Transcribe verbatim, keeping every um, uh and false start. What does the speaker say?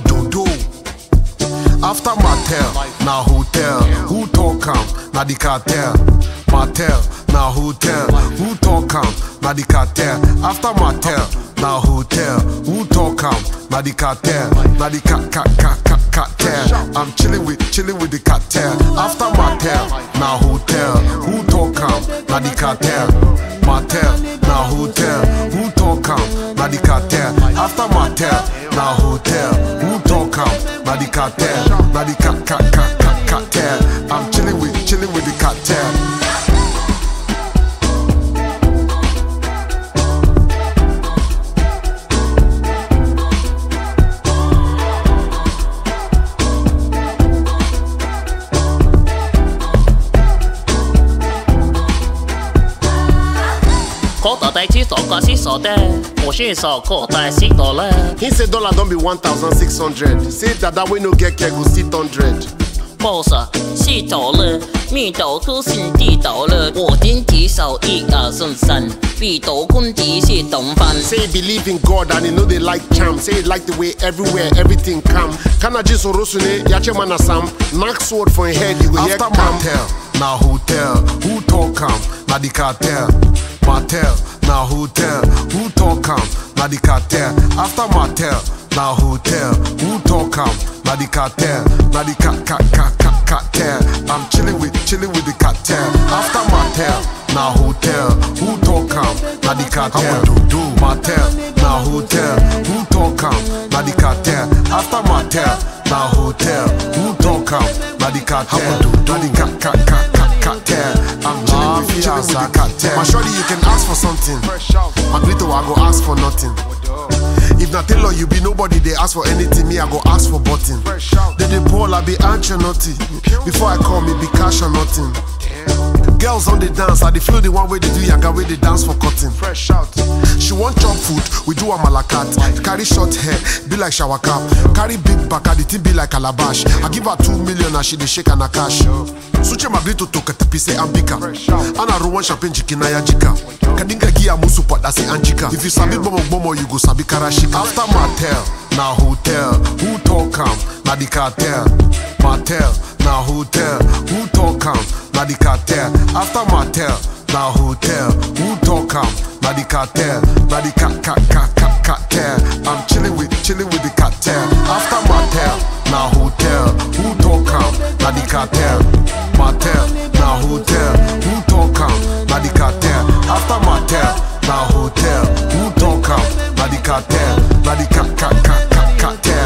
do do. After Mattel, na hotel. Who talk am? Na the cartel. Mattel, na hotel. Who talk am? Na the cartel. After Mattel, na hotel. Who talk am? Na the cartel. Na the cat cat cat cat cartel. I'm chilling with chilling with the cartel. After Mattel, na hotel. Who talk am? Na the cartel. Mattel, na hotel. Who talk am? Na the cartel. After Mattel, na hotel. Who talk am? Na the cartel. Na the cat cat cat cat cartel. I'm chilling with chilling with the cartel. He said dollar don't be one thousand six hundred. Say that that way no get care go sit hundred. boss 是走了，密斗出新地斗了，我今几手一二顺三，必斗坤敌是懂翻。 Say he believe in God and he know they like charm. Say he like the way everywhere everything come. Kana jiso rosune yache mana sam. Knock sword for his head you go hear come. After Mattel, na hotel. Who talk am? Na the cartel. Mattel, na hotel. Who talk am? Na the cartel. After Mattel, na hotel. Who talk am? Na the cartel. Na the cat cat cat cat cartel. I'm chilling with chilling with the cartel. After Mattel, na hotel. Who talk am? Na the cartel. Do do Mattel, na hotel. Who talk am? Na the cartel. After Mattel, na hotel. Who talk am? Na the cartel. Na the cat cat cat cat cartel. I'm chilling with chilling with the cartel. My shorty, you can ask for something. Magrito, I go ask for nothing. If not tailor, you be nobody, they ask for anything. Me, I go ask for button. They dey ball, I be anxious naughty. Before I call me, be cash or nothing. Girls on the dance, I dey feel the one way they do yaga, way they dance for cotton. Fresh out. She want chop food, we do a malakat. Carry short hair, be like shower cap. Carry big back, the thing be like calabash. I give her two million and she dey shake and a cash. Suche magrito to katapi say ambika. Ana ruwan champagne jikina ya jika. Kadinga gia musu pot da say anjika. If you sabi bomo bomo, you go sabi karashika. After Mattel, na hotel. Who talk am? Na the cartel. Mattel, na hotel. Who talk am? Na the cartel. After Mattel, na hotel. Who talk am? Na the cartel. Na the cat cat cat cat cartel. I'm chilling with chilling with the cartel. After Mattel, na hotel. Who talk am? Na the cartel. Mattel, na hotel. Who talk am? Na the cartel. After Mattel, na hotel. Who talk am? Na the cartel. Na the cat cat cat cat cartel.